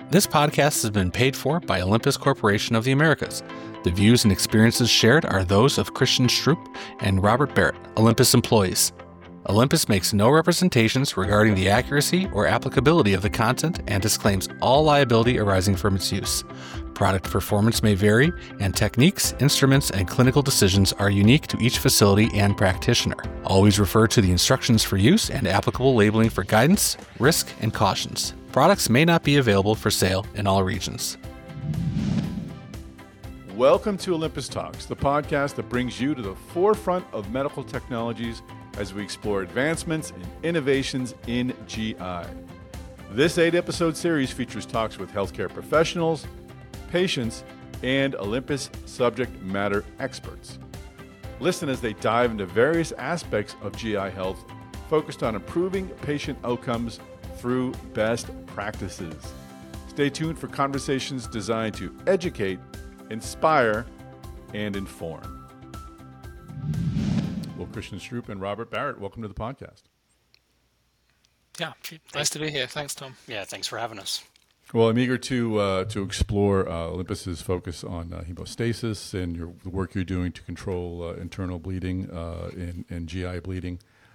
This podcast has been paid for by Olympus Corporation of the Americas. The views and experiences shared are those of Christian Stroop and Robert Barrett, Olympus employees. Olympus makes no representations regarding the accuracy or applicability of the content and disclaims all liability arising from its use. Product performance may vary, and techniques, instruments, and clinical decisions are unique to each facility and practitioner. Always refer to the instructions for use and applicable labeling for guidance, risk, and cautions. Products may not be available for sale in all regions. Welcome to Olympus Talks, the podcast that brings you to the forefront of medical technologies as we explore advancements and innovations in GI. This 8-episode series features talks with healthcare professionals, patients, and Olympus subject matter experts. Listen as they dive into various aspects of GI health, focused on improving patient outcomes through best practices. Stay tuned for conversations designed to educate, inspire, and inform. Well, Christian Stroop and Robert Barrett, welcome to the podcast. Yeah, nice to be here. Thanks, Tom. Yeah, thanks for having us. Well, I'm eager to explore Olympus's focus on hemostasis and the work you're doing to control internal bleeding and GI bleeding.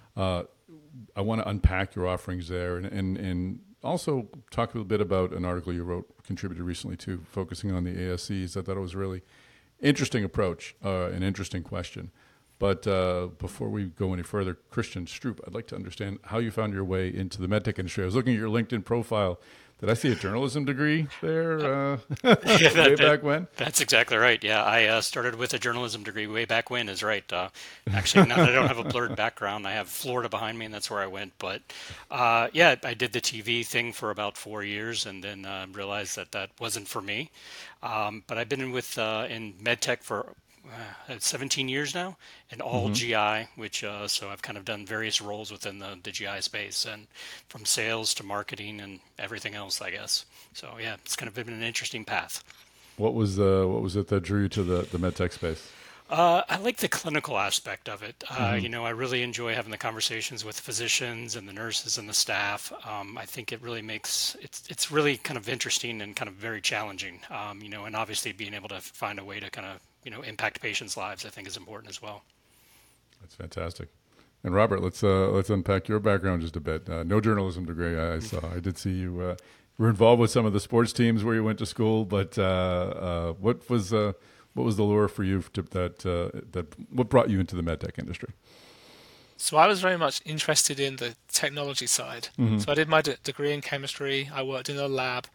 I want to unpack your offerings there and also talk a little bit about an article you wrote, contributed recently to, focusing on the ASCs. I thought it was a really interesting approach, an interesting question. But before we go any further, Christian Stroop, I'd like to understand how you found your way into the medtech industry. I was looking at your LinkedIn profile. Did I see a journalism degree there way back when? That's exactly right. Yeah, I started with a journalism degree way back when is right. Actually, now that I don't have a blurred background, I have Florida behind me, and that's where I went. But yeah, I did the TV thing for about 4 years and then realized that wasn't for me. But I've been in medtech for 17 years now, and all GI, which so I've kind of done various roles within the GI space, and from sales to marketing and everything else, I guess. So yeah, it's kind of been an interesting path. What was it that drew you to the medtech space? I like the clinical aspect of it. I really enjoy having the conversations with physicians and the nurses and the staff. I think it really makes it's really kind of interesting and kind of very challenging. And obviously being able to find a way to kind of impact patients' lives, I think, is important as well. That's fantastic. And Robert, let's unpack your background just a bit. No journalism degree, I saw. I did see you were involved with some of the sports teams where you went to school, but what was the lure for you what brought you into the medtech industry? So I was very much interested in the technology side. So I did my degree in chemistry. I worked in a lab,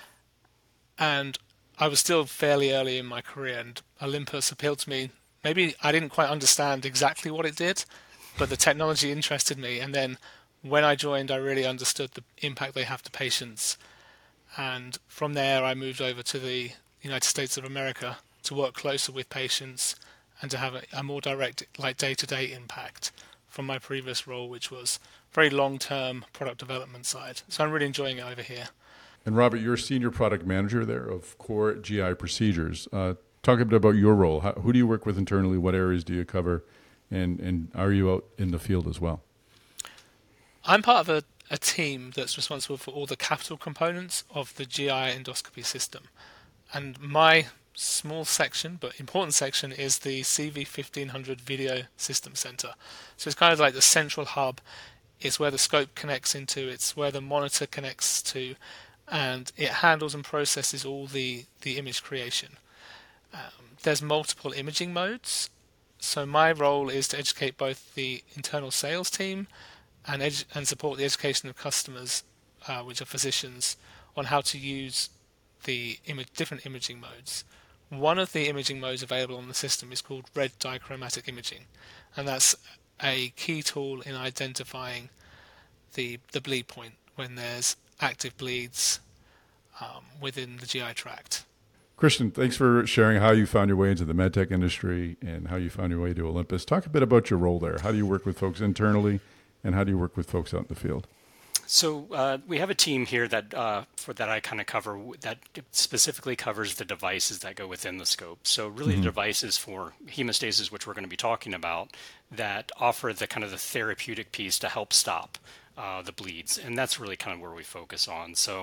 and I was still fairly early in my career, and Olympus appealed to me. Maybe I didn't quite understand exactly what it did, but the technology interested me. And then when I joined, I really understood the impact they have to patients. And from there, I moved over to the United States of America to work closer with patients and to have a more direct, day-to-day impact from my previous role, which was very long-term product development side. So I'm really enjoying it over here. And Robert, you're a senior product manager there of core GI procedures. Talk a bit about your role. Who do you work with internally? What areas do you cover? And are you out in the field as well? I'm part of a team that's responsible for all the capital components of the GI endoscopy system. And my small section, but important section, is the CV1500 Video System Center. So it's kind of like the central hub. It's where the scope connects into. It's where the monitor connects to. And it handles and processes all the image creation. There's multiple imaging modes. So my role is to educate both the internal sales team and support the education of customers, which are physicians, on how to use the different imaging modes. One of the imaging modes available on the system is called red dichromatic imaging, and that's a key tool in identifying the bleed point when there's active bleeds within the GI tract. Christian, thanks for sharing how you found your way into the medtech industry and how you found your way to Olympus. Talk a bit about your role there. How do you work with folks internally, and how do you work with folks out in the field? So we have a team here that I kind of cover that specifically covers the devices that go within the scope. So really the devices for hemostasis, which we're going to be talking about, that offer the kind of the therapeutic piece to help stop the bleeds, and that's really kind of where we focus on. So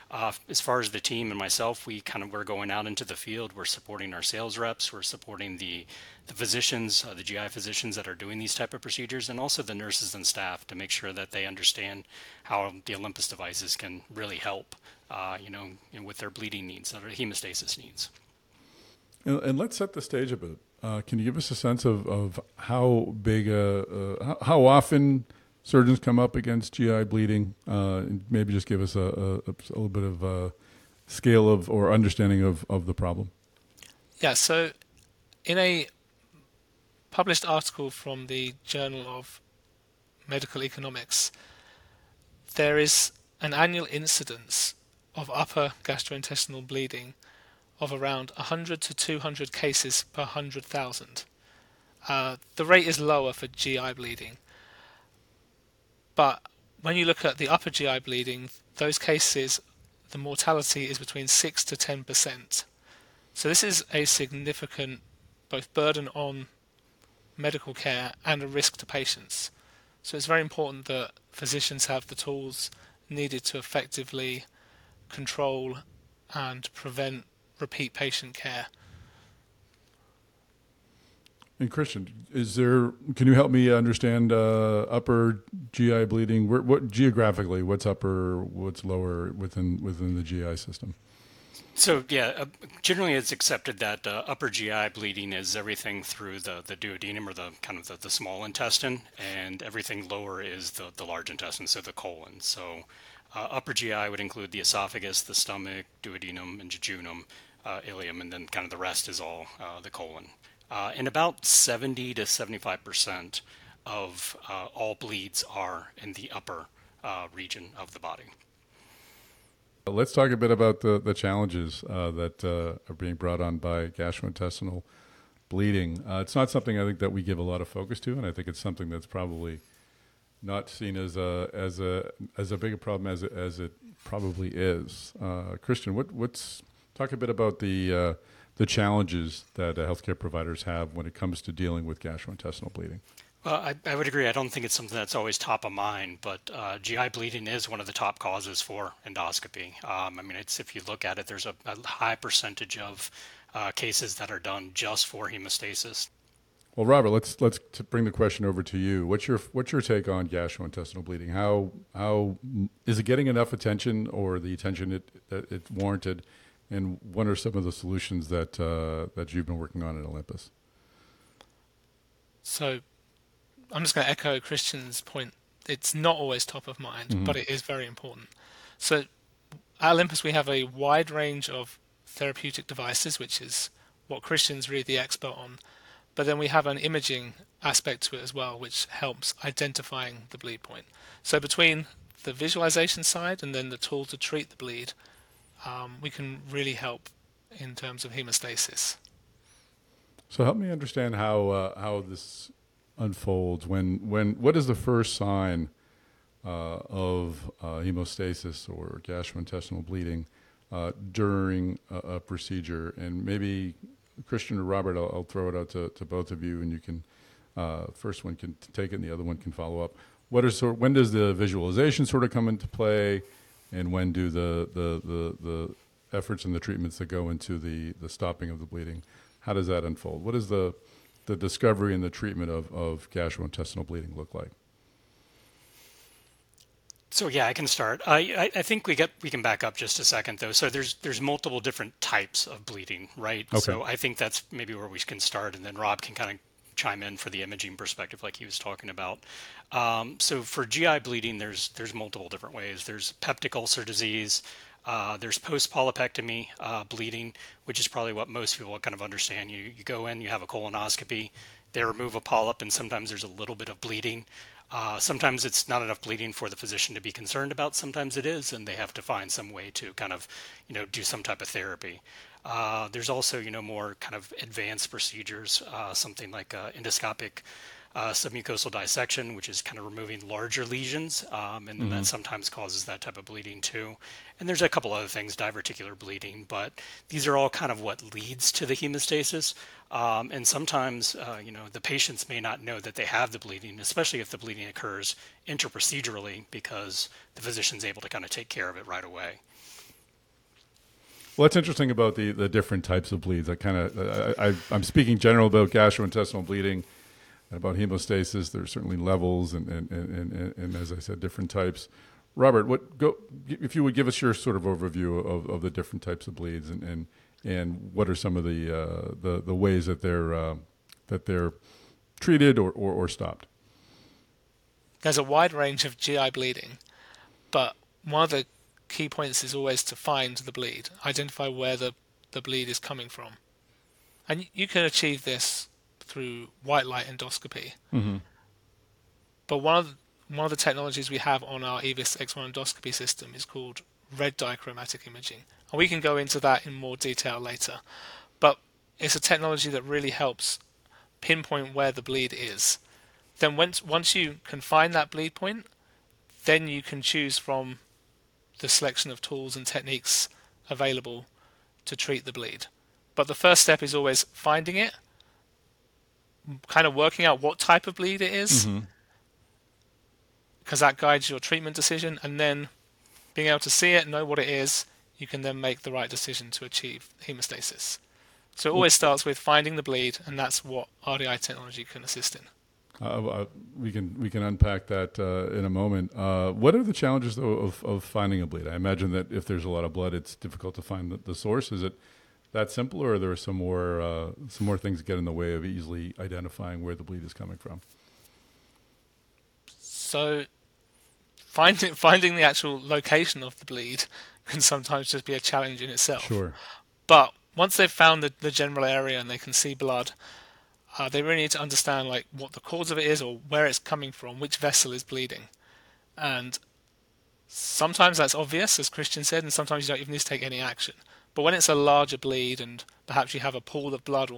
As far as the team and myself, we're going out into the field. We're supporting our sales reps. We're supporting the physicians, the GI physicians that are doing these type of procedures, and also the nurses and staff to make sure that they understand how the Olympus devices can really help, with their bleeding needs, their hemostasis needs. And let's set the stage a bit. Can you give us a sense of how big, how often surgeons come up against GI bleeding? And maybe just give us a little bit of a scale of or understanding of the problem. Yeah, so in a published article from the Journal of Medical Economics, there is an annual incidence of upper gastrointestinal bleeding of around 100 to 200 cases per 100,000. The rate is lower for GI bleeding, but when you look at the upper GI bleeding, those cases, the mortality is between 6 to 10%. So this is a significant both burden on medical care and a risk to patients. So it's very important that physicians have the tools needed to effectively control and prevent repeat patient care. And Christian, can you help me understand upper GI bleeding? What geographically, what's upper, what's lower within the GI system? So yeah, generally it's accepted that upper GI bleeding is everything through the duodenum, or the kind of the small intestine, and everything lower is the large intestine, so the colon. So upper GI would include the esophagus, the stomach, duodenum, and jejunum, ileum, and then kind of the rest is all the colon. And about 70 to 75% of all bleeds are in the upper region of the body. Let's talk a bit about the challenges that are being brought on by gastrointestinal bleeding. It's not something I think that we give a lot of focus to, and I think it's something that's probably not seen as a big a problem as it probably is. Christian, talk a bit about the challenges that healthcare providers have when it comes to dealing with gastrointestinal bleeding. Well, I would agree. I don't think it's something that's always top of mind, but GI bleeding is one of the top causes for endoscopy. If you look at it, there's a high percentage of cases that are done just for hemostasis. Well, Robert, let's bring the question over to you. What's your take on gastrointestinal bleeding? How is it getting enough attention, or the attention that it's warranted? And what are some of the solutions that you've been working on at Olympus? So I'm just going to echo Christian's point. It's not always top of mind, but it is very important. So at Olympus, we have a wide range of therapeutic devices, which is what Christian's really the expert on. But then we have an imaging aspect to it as well, which helps identifying the bleed point. So between the visualization side and then the tool to treat the bleed, we can really help in terms of hemostasis. So help me understand how this unfolds. What is the first sign of hemostasis or gastrointestinal bleeding during a procedure? And maybe Christian or Robert, I'll throw it out to both of you, and you can first one can take it and the other one can follow up. When does the visualization sort of come into play, and when do the efforts and the treatments that go into the stopping of the bleeding, how does that unfold? What does the discovery and the treatment of gastrointestinal bleeding look like? So yeah, I can start. I think we can back up just a second though. So there's multiple different types of bleeding, right? Okay. So I think that's maybe where we can start, and then Rob can kind of chime in for the imaging perspective, like he was talking about. So for GI bleeding, there's multiple different ways. There's peptic ulcer disease. There's post-polypectomy bleeding, which is probably what most people kind of understand. You go in, you have a colonoscopy, they remove a polyp, and sometimes there's a little bit of bleeding. Sometimes it's not enough bleeding for the physician to be concerned about. Sometimes it is, and they have to find some way to kind of, do some type of therapy. There's also, more kind of advanced procedures, something like endoscopic submucosal dissection, which is kind of removing larger lesions, and that sometimes causes that type of bleeding too. And there's a couple other things, diverticular bleeding, but these are all kind of what leads to the hemostasis. And sometimes, the patients may not know that they have the bleeding, especially if the bleeding occurs interprocedurally, because the physician's able to kind of take care of it right away. Well, that's interesting about the different types of bleeds. I'm speaking general about gastrointestinal bleeding, about hemostasis. There's certainly levels and as I said, different types. Robert, if you would give us your sort of overview of the different types of bleeds and what are some of the ways that they're treated or stopped? There's a wide range of GI bleeding, but one of the key points is always to find the bleed, identify where the bleed is coming from. And you can achieve this through white light endoscopy. Mm-hmm. But one of the technologies we have on our EVIS X1 endoscopy system is called red dichromatic imaging. And we can go into that in more detail later. But it's a technology that really helps pinpoint where the bleed is. Then once you can find that bleed point, then you can choose from the selection of tools and techniques available to treat the bleed. But the first step is always finding it, kind of working out what type of bleed it is, because that guides your treatment decision, and then being able to see it, know what it is, you can then make the right decision to achieve hemostasis. So it always starts with finding the bleed, and that's what RDI technology can assist in. We can unpack that in a moment. What are the challenges though of finding a bleed? I imagine that if there's a lot of blood, it's difficult to find the source. Is it that simple, or are there some more things that get in the way of easily identifying where the bleed is coming from? So finding the actual location of the bleed can sometimes just be a challenge in itself. Sure. But once they've found the general area and they can see blood, they really need to understand like what the cause of it is or where it's coming from, which vessel is bleeding. And sometimes that's obvious, as Christian said, and sometimes you don't even need to take any action. But when it's a larger bleed and perhaps you have a pool of blood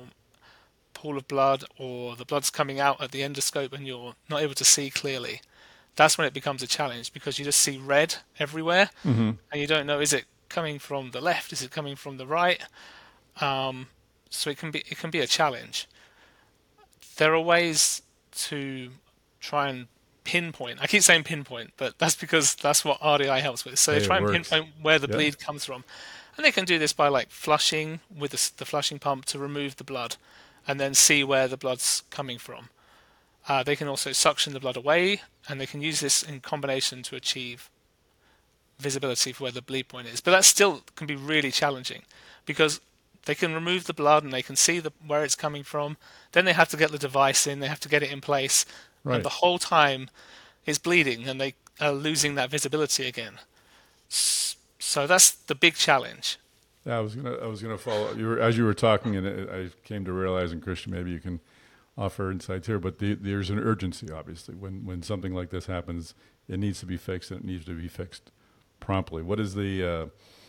or the blood's coming out at the endoscope and you're not able to see clearly, that's when it becomes a challenge, because you just see red everywhere and you don't know, is it coming from the left, is it coming from the right? So it can be a challenge. There are ways to try and pinpoint. I keep saying pinpoint, but that's because that's what RDI helps with. So they try and pinpoint where the bleed comes from. And they can do this by like flushing with the flushing pump to remove the blood and then see where the blood's coming from. They can also suction the blood away, and they can use this in combination to achieve visibility for where the bleed point is. But that still can be really challenging, because they can remove the blood and they can see where it's coming from. Then they have to get the device in, they have to get it in place, and the whole time it's bleeding and they are losing that visibility again. So that's the big challenge. Yeah, I was gonna follow. As you were talking, and I came to realize, and Christian, maybe you can offer insights here, but there's an urgency, obviously, when something like this happens. It needs to be fixed, and it needs to be fixed promptly. What is the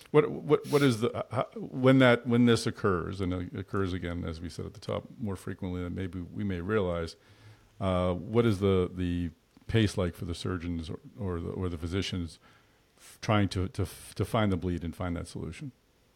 when this occurs, and it occurs again, as we said at the top, more frequently than maybe we may realize? What is the pace like for the surgeons or the physicians trying to find the bleed and find that solution?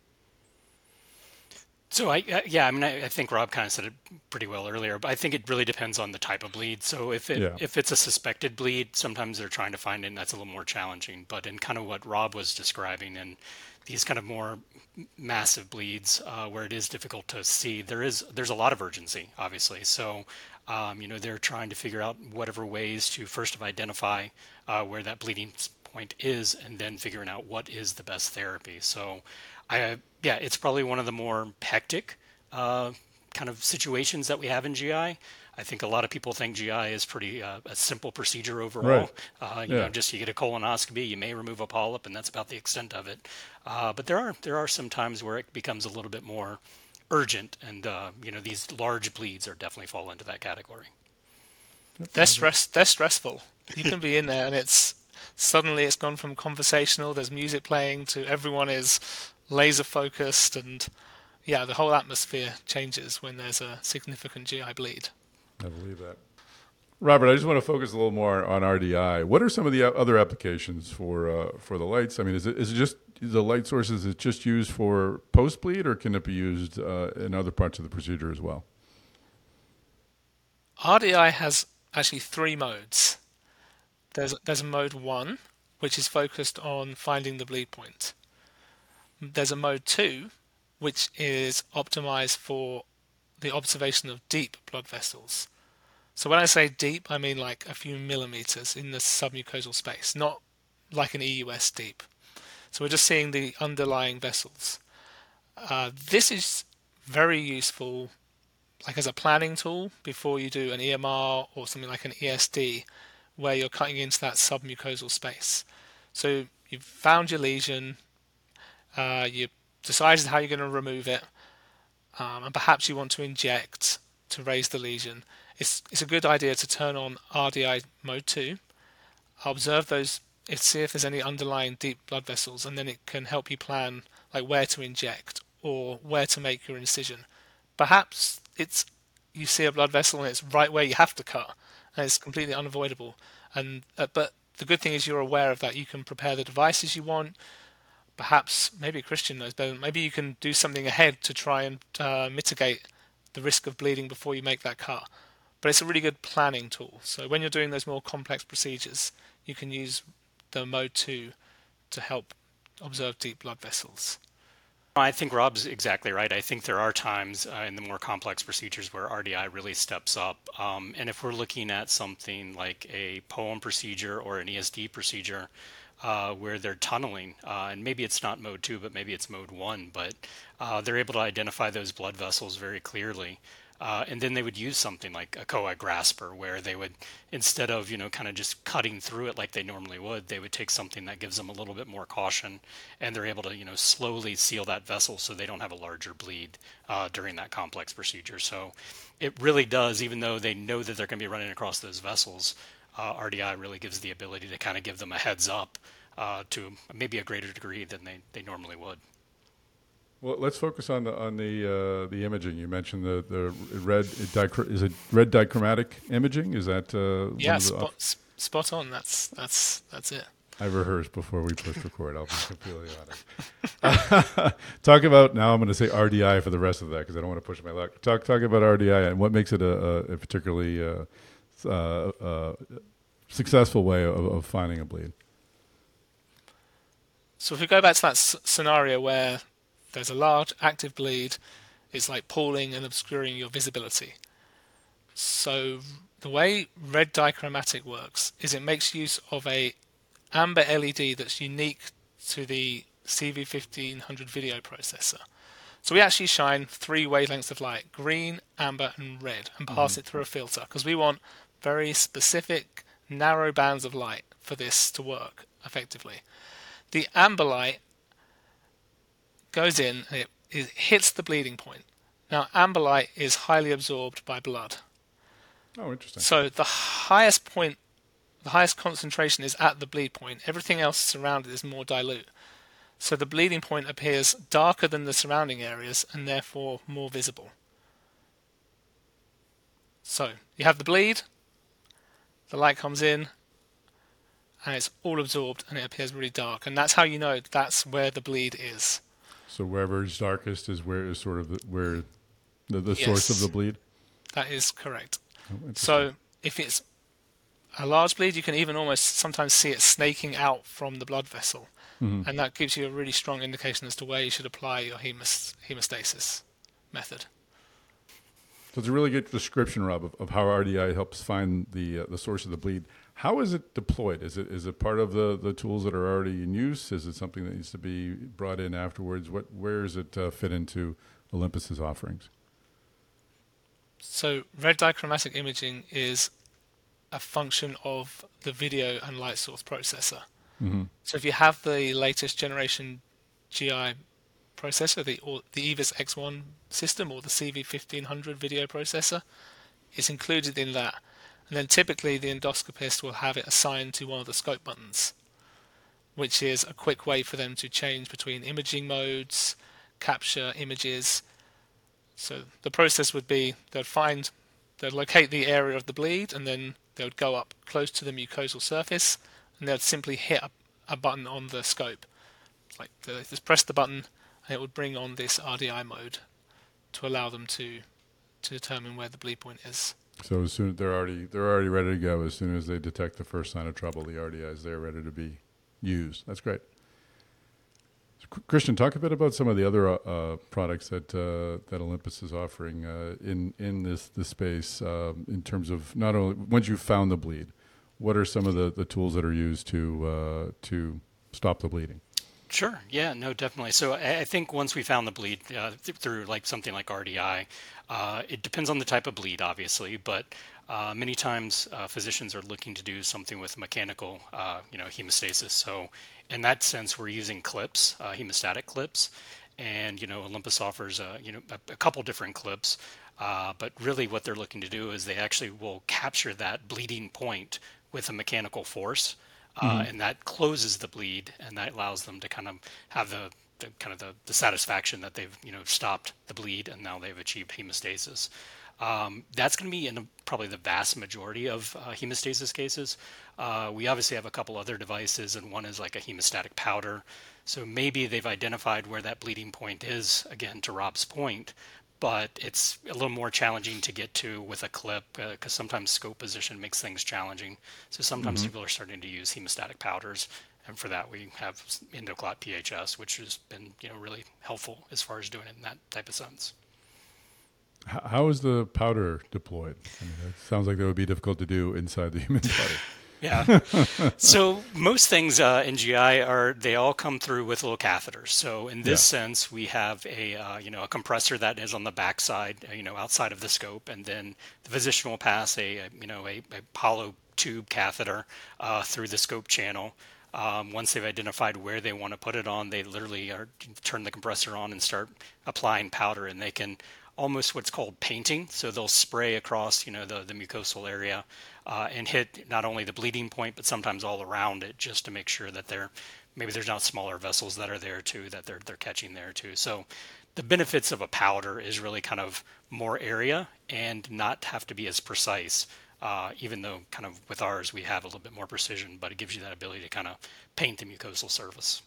So I think Rob kind of said it pretty well earlier, but I think it really depends on the type of bleed. So if it's a suspected bleed, sometimes they're trying to find it, and that's a little more challenging. But in kind of what Rob was describing, and these kind of more massive bleeds where it is difficult to see, there's a lot of urgency, obviously. So they're trying to figure out whatever ways to first kind of where that bleeding point is, and then figuring out what is the best therapy. So it's probably one of the more hectic kind of situations that we have in GI. I think a lot of people think GI is pretty a simple procedure overall. Just you get a colonoscopy, you may remove a polyp, and that's about the extent of it. But there are some times where it becomes a little bit more urgent, and these large bleeds are definitely fall into that category. They're stressful. You can be in there, and suddenly it's gone from conversational, there's music playing, to everyone is laser focused, and the whole atmosphere changes when there's a significant GI bleed. I believe that. Robert, I just want to focus a little more on RDI. What are some of the other applications for the lights? I mean, is it just the light sources? Is it just used for post bleed, or can it be used in other parts of the procedure as well? RDI has actually 3 modes. There's a mode 1, which is focused on finding the bleed point. There's a mode 2, which is optimized for the observation of deep blood vessels. So when I say deep, I mean like a few millimeters in the submucosal space, not like an EUS deep. So we're just seeing the underlying vessels. This is very useful like as a planning tool before you do an EMR or something like an ESD, where you're cutting into that submucosal space. So you've found your lesion, you decided how you're going to remove it, and perhaps you want to inject to raise the lesion. It's a good idea to turn on RDI mode 2, observe those, see if there's any underlying deep blood vessels, and then it can help you plan like where to inject or where to make your incision. Perhaps you see a blood vessel and it's right where you have to cut, and it's completely unavoidable. And but the good thing is you're aware of that. You can prepare the devices you want. Perhaps maybe Christian knows better. Maybe you can do something ahead to try and mitigate the risk of bleeding before you make that cut. But it's a really good planning tool. So when you're doing those more complex procedures, you can use the mode 2 to help observe deep blood vessels. I think Rob's exactly right. I think there are times in the more complex procedures where RDI really steps up. And if we're looking at something like a POEM procedure or an ESD procedure where they're tunneling, and maybe it's not mode 2, but maybe it's mode 1, but they're able to identify those blood vessels very clearly. And then they would use something like a coag grasper, where they would, instead of, kind of just cutting through it like they normally would, they would take something that gives them a little bit more caution, and they're able to, slowly seal that vessel so they don't have a larger bleed during that complex procedure. So it really does, even though they know that they're going to be running across those vessels, RDI really gives the ability to kind of give them a heads up to maybe a greater degree than they normally would. Well, let's focus on the imaging. You mentioned the red is it red dichromatic imaging? Is that spot on? That's it. I rehearsed before we pushed record. I'll be completely honest. Talk about, now I'm going to say RDI for the rest of that because I don't want to push my luck. Talk about RDI and what makes it a particularly successful way of finding a bleed. So if we go back to that scenario where there's a large active bleed, it's like pooling and obscuring your visibility. So the way red dichromatic works is it makes use of a amber LED that's unique to the CV1500 video processor. So we actually shine 3 wavelengths of light, green, amber and red, and pass it through a filter because we want very specific narrow bands of light for this to work effectively. The amber light goes in and it hits the bleeding point. Now, amber light is highly absorbed by blood. Oh, interesting. So the highest concentration is at the bleed point. Everything else surrounded is more dilute. So the bleeding point appears darker than the surrounding areas and therefore more visible. So you have the bleed, the light comes in, and it's all absorbed and it appears really dark. And that's how you know that's where the bleed is. So wherever it's darkest is where is sort of the Yes, source of the bleed? That is correct. Oh, so if it's a large bleed, you can even almost sometimes see it snaking out from the blood vessel. And that gives you a really strong indication as to where you should apply your hemostasis method. So it's a really good description, Rob, of how RDI helps find the source of the bleed. How is it deployed? Is it part of the tools that are already in use? Is it something that needs to be brought in afterwards? Where does it fit into Olympus's offerings? So red dichromatic imaging is a function of the video and light source processor. So if you have the latest generation GI processor, the EVIS X1 system or the CV1500 video processor, it's included in that. And then typically the endoscopist will have it assigned to one of the scope buttons, which is a quick way for them to change between imaging modes, capture images. So the process would be they'd locate the area of the bleed, and then they would go up close to the mucosal surface, and they'd simply hit a button on the scope. Like they just press the button, and it would bring on this RDI mode to allow them to determine where the bleed point is. So as soon they're already ready to go. As soon as they detect the first sign of trouble, the RDI is there ready to be used. That's great. Christian, talk a bit about some of the other products that Olympus is offering in this space in terms of not only once you've found the bleed, what are some of the tools that are used to stop the bleeding? Sure. Yeah, no, definitely. So I think once we found the bleed through like something like RDI, it depends on the type of bleed, obviously, but many times physicians are looking to do something with mechanical, hemostasis. So in that sense, we're using clips, hemostatic clips, and Olympus offers a couple different clips. But really, what they're looking to do is they actually will capture that bleeding point with a mechanical force, and that closes the bleed, and that allows them to kind of have the satisfaction that they've stopped the bleed and now they've achieved hemostasis. That's going to be in probably the vast majority of hemostasis cases. We obviously have a couple other devices, and one is like a hemostatic powder. So maybe they've identified where that bleeding point is, again, to Rob's point, but it's a little more challenging to get to with a clip because sometimes scope position makes things challenging. So sometimes people are starting to use hemostatic powders, and for that we have EndoClot PHS, which has been really helpful as far as doing it in that type of sense. How is the powder deployed? I mean, it sounds like that would be difficult to do inside the human body. Yeah. So most things in GI they all come through with little catheters. So in this sense, we have a compressor that is on the backside, outside of the scope, and then the physician will pass a hollow tube catheter through the scope channel. Once they've identified where they want to put it on, they literally turn the compressor on and start applying powder, and they can almost what's called painting. So they'll spray across, the mucosal area and hit not only the bleeding point, but sometimes all around it, just to make sure that maybe there's not smaller vessels that are there too, that they're catching there too. So the benefits of a powder is really kind of more area and not have to be as precise. Even though kind of with ours we have a little bit more precision, but it gives you that ability to kind of paint the mucosal surface.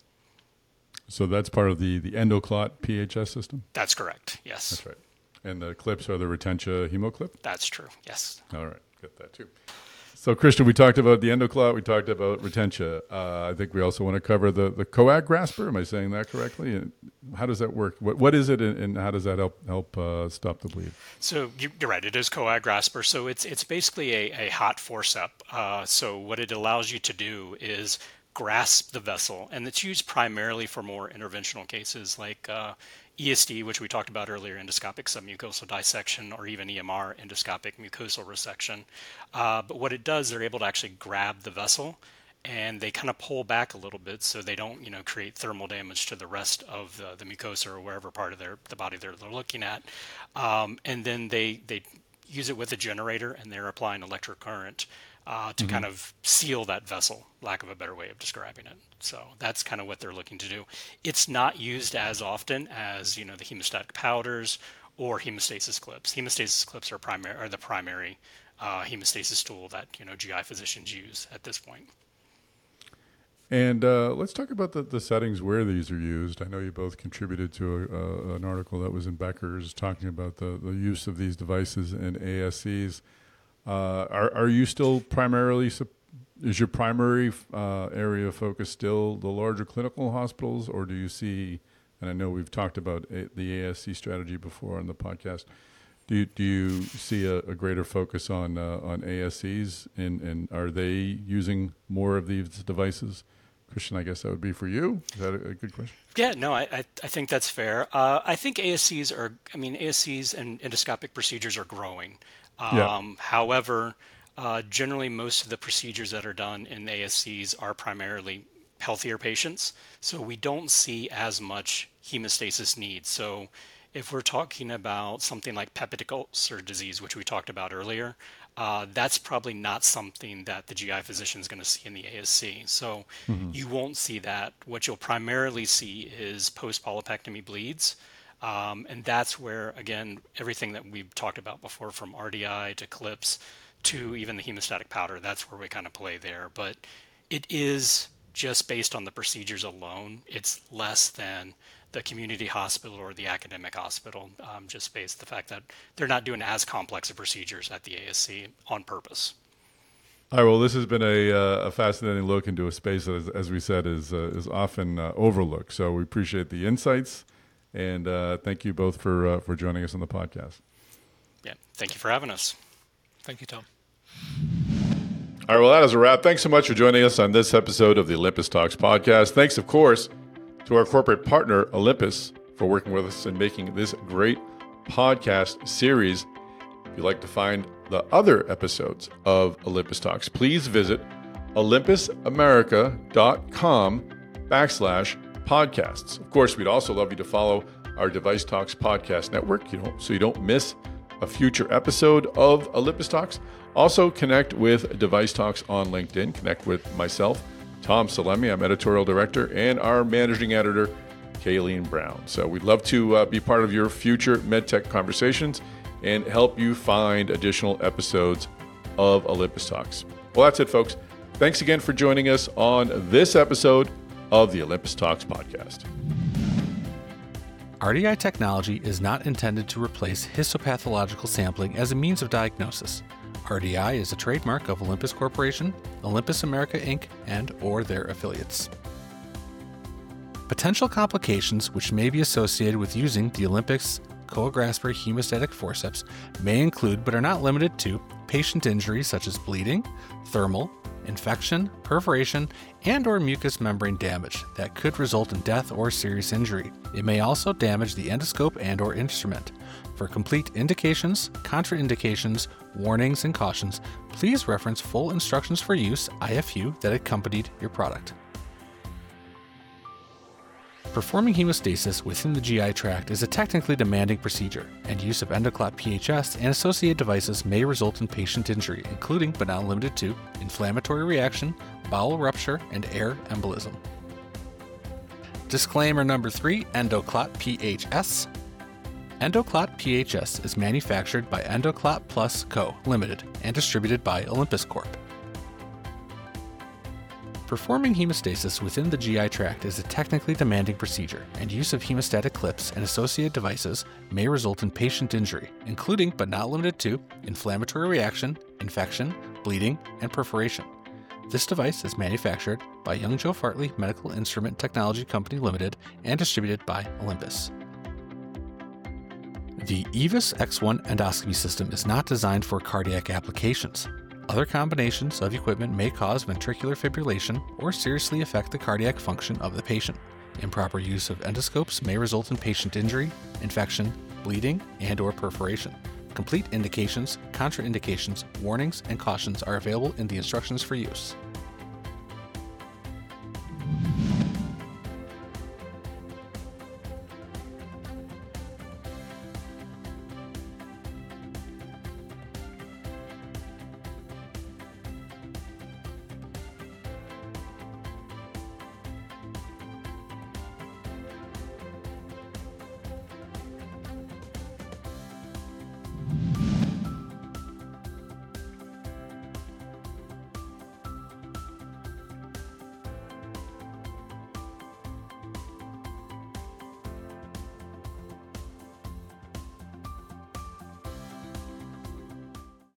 So that's part of the EndoClot PHS system? That's correct, yes. That's right. And the clips are the Retentia HemoClip? That's true, yes. All right, get that too. So Christian, we talked about the EndoClot, we talked about Retentia. I think we also want to cover the coag grasper. Am I saying that correctly? And how does that work? What is it, and how does that help stop the bleed? So you're right, it is coag grasper. So it's basically a hot forcep. So what it allows you to do is grasp the vessel, and it's used primarily for more interventional cases like ESD, which we talked about earlier, endoscopic submucosal dissection, or even EMR, endoscopic mucosal resection. But what it does, they're able to actually grab the vessel, and they kind of pull back a little bit so they don't, create thermal damage to the rest of the mucosa or wherever part of the body they're looking at. And then they use it with a generator, and they're applying electric current to kind of seal that vessel, lack of a better way of describing it. So that's kind of what they're looking to do. It's not used as often as, the hemostatic powders or hemostasis clips. Hemostasis clips are the primary hemostasis tool that, GI physicians use at this point. And let's talk about the settings where these are used. I know you both contributed to an article that was in Becker's talking about the use of these devices in ASCs. Are you still is your primary area of focus still the larger clinical hospitals, or do you see, and I know we've talked about the ASC strategy before on the podcast, do you see a greater focus on ASCs, and are they using more of these devices? Christian, I guess that would be for you. Is that a good question? Yeah, no, I think that's fair. I think ASCs and endoscopic procedures are growing. However, generally most of the procedures that are done in ASCs are primarily healthier patients, so we don't see as much hemostasis needs. So if we're talking about something like peptic ulcer disease, which we talked about earlier, that's probably not something that the GI physician is going to see in the ASC. So you won't see that. What you'll primarily see is post-polypectomy bleeds. And that's where, again, everything that we've talked about before, from RDI to clips to even the hemostatic powder, that's where we kind of play there. But it is just based on the procedures alone. It's less than the community hospital or the academic hospital, just based on the fact that they're not doing as complex of procedures at the ASC on purpose. All right. Well, this has been a fascinating look into a space that, as we said, is often overlooked. So we appreciate the insights, and thank you both for joining us on the podcast. Yeah, thank you for having us. Thank you, Tom. All right. Well, that is a wrap. Thanks so much for joining us on this episode of the Olympus Talks podcast. Thanks, of course, to our corporate partner, Olympus, for working with us and making this great podcast series. If you'd like to find the other episodes of Olympus Talks, please visit olympusamerica.com/podcasts. Of course, we'd also love you to follow our Device Talks podcast network, so you don't miss a future episode of Olympus Talks. Also, connect with Device Talks on LinkedIn. Connect with myself, Tom Salemi. I'm editorial director, and our managing editor, Kayleen Brown. So we'd love to be part of your future MedTech conversations and help you find additional episodes of Olympus Talks. Well, that's it, folks. Thanks again for joining us on this episode of the Olympus Talks podcast. RDI technology is not intended to replace histopathological sampling as a means of diagnosis. RDI is a trademark of Olympus Corporation, Olympus America Inc., and/or their affiliates. Potential complications which may be associated with using the Olympus CoaGrasper hemostatic forceps may include, but are not limited to, patient injuries such as bleeding, thermal, infection, perforation, and/or mucous membrane damage that could result in death or serious injury. It may also damage the endoscope and/or instrument. For complete indications, contraindications, warnings, and cautions, please reference full instructions for use (IFU) that accompanied your product. Performing hemostasis within the GI tract is a technically demanding procedure, and use of EndoClot PHS and associated devices may result in patient injury, including but not limited to inflammatory reaction, bowel rupture, and air embolism. Disclaimer number 3, EndoClot PHS. EndoClot PHS is manufactured by EndoClot Plus Co., Limited, and distributed by Olympus Corp. Performing hemostasis within the GI tract is a technically demanding procedure, and use of hemostatic clips and associated devices may result in patient injury, including but not limited to inflammatory reaction, infection, bleeding, and perforation. This device is manufactured by Young Joe Fartley Medical Instrument Technology Company Limited and distributed by Olympus. The EVIS X1 endoscopy system is not designed for cardiac applications. Other combinations of equipment may cause ventricular fibrillation or seriously affect the cardiac function of the patient. Improper use of endoscopes may result in patient injury, infection, bleeding, and/or perforation. Complete indications, contraindications, warnings, and cautions are available in the instructions for use.